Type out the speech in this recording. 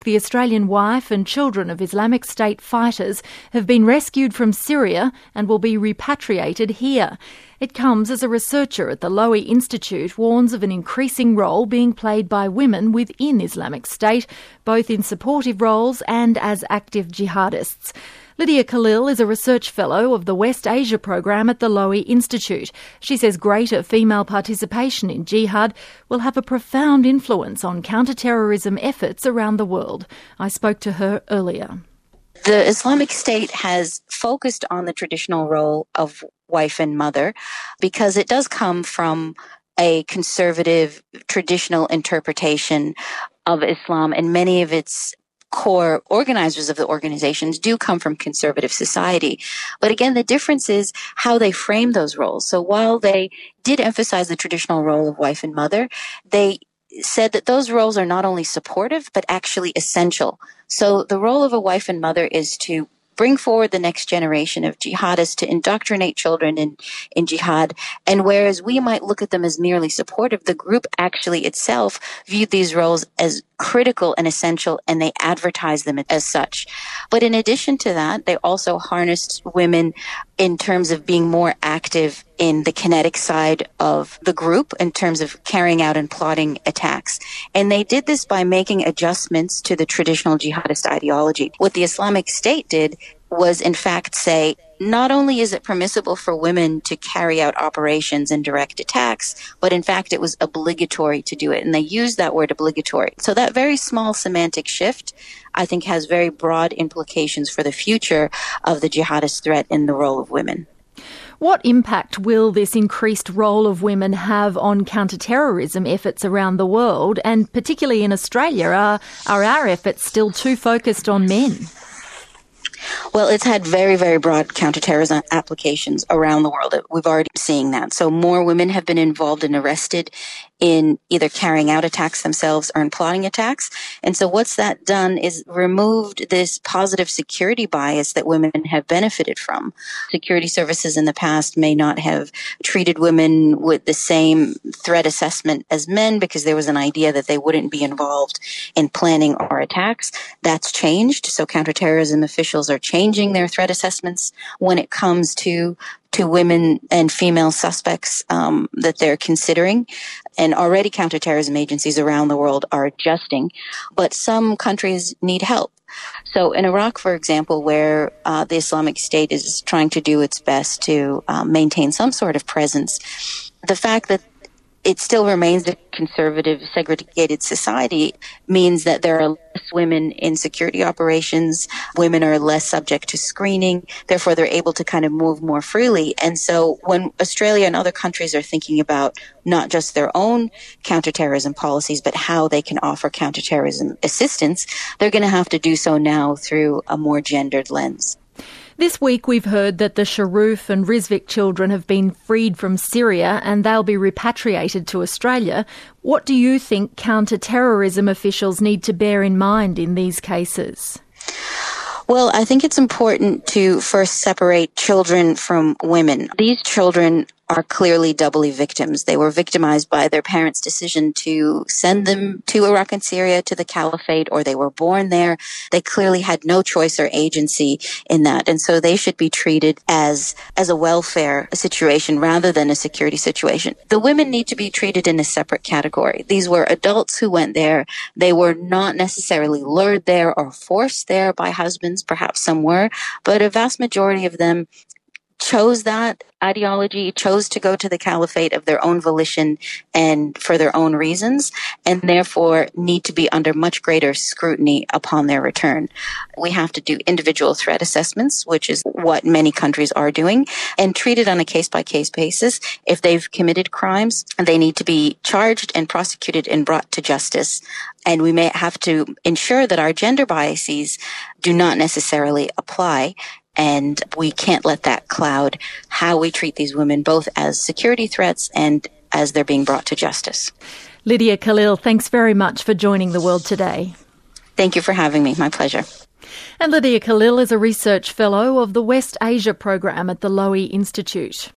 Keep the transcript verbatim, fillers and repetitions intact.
The Australian wife and children of Islamic State fighters have been rescued from Syria and will be repatriated here. It comes as a researcher at the Lowy Institute warns of an increasing role being played by women within Islamic State, both in supportive roles and as active jihadists. Lydia Khalil is a research fellow of the West Asia program at the Lowy Institute. She says greater female participation in jihad will have a profound influence on counter-terrorism efforts around the world. I spoke to her earlier. The Islamic State has focused on the traditional role of wife and mother because it does come from a conservative, traditional interpretation of Islam, and many of its core organizers of the organizations do come from conservative society. But again, the difference is how they frame those roles. So while they did emphasize the traditional role of wife and mother, they said that those roles are not only supportive, but actually essential. So the role of a wife and mother is to bring forward the next generation of jihadists, to indoctrinate children in, in jihad. And whereas we might look at them as merely supportive, the group actually itself viewed these roles as critical and essential, and they advertised them as such. But in addition to that, they also harnessed women in terms of being more active in the kinetic side of the group in terms of carrying out and plotting attacks. And they did this by making adjustments to the traditional jihadist ideology. What the Islamic State did was, in fact, say, not only is it permissible for women to carry out operations and direct attacks, but in fact it was obligatory to do it. And they used that word obligatory. So that very small semantic shift, I think, has very broad implications for the future of the jihadist threat in the role of women. What impact will this increased role of women have on counter-terrorism efforts around the world, and particularly in Australia? Are, are our efforts still too focused on men? Well, it's had very, very broad counterterrorism applications around the world. We've already seen that. So more women have been involved and arrested in either carrying out attacks themselves or in plotting attacks. And so what's that done is removed this positive security bias that women have benefited from. Security services in the past may not have treated women with the same threat assessment as men because there was an idea that they wouldn't be involved in planning our attacks. That's changed. So counterterrorism officials are changing their threat assessments when it comes to to women and female suspects um, that they're considering. And already counterterrorism agencies around the world are adjusting, but some countries need help. So in Iraq, for example, where uh, the Islamic State is trying to do its best to um, maintain some sort of presence, the fact that it still remains a conservative, segregated society means that there are less women in security operations. Women are less subject to screening. Therefore, they're able to kind of move more freely. And so when Australia and other countries are thinking about not just their own counterterrorism policies, but how they can offer counterterrorism assistance, they're going to have to do so now through a more gendered lens. This week we've heard that the Sharuf and Rizvik children have been freed from Syria and they'll be repatriated to Australia. What do you think counter-terrorism officials need to bear in mind in these cases? Well, I think it's important to first separate children from women. These children are clearly doubly victims. They were victimized by their parents' decision to send them to Iraq and Syria, to the caliphate, or they were born there. They clearly had no choice or agency in that. And so they should be treated as, as a welfare situation rather than a security situation. The women need to be treated in a separate category. These were adults who went there. They were not necessarily lured there or forced there by husbands. Perhaps some were, but a vast majority of them chose that ideology, chose to go to the caliphate of their own volition and for their own reasons, and therefore need to be under much greater scrutiny upon their return. We have to do individual threat assessments, which is what many countries are doing, and treat it on a case-by-case basis. If they've committed crimes, they need to be charged and prosecuted and brought to justice. And we may have to ensure that our gender biases do not necessarily apply. And we can't let that cloud how we treat these women, both as security threats and as they're being brought to justice. Lydia Khalil, thanks very much for joining The World Today. Thank you for having me. My pleasure. And Lydia Khalil is a research fellow of the West Asia program at the Lowy Institute.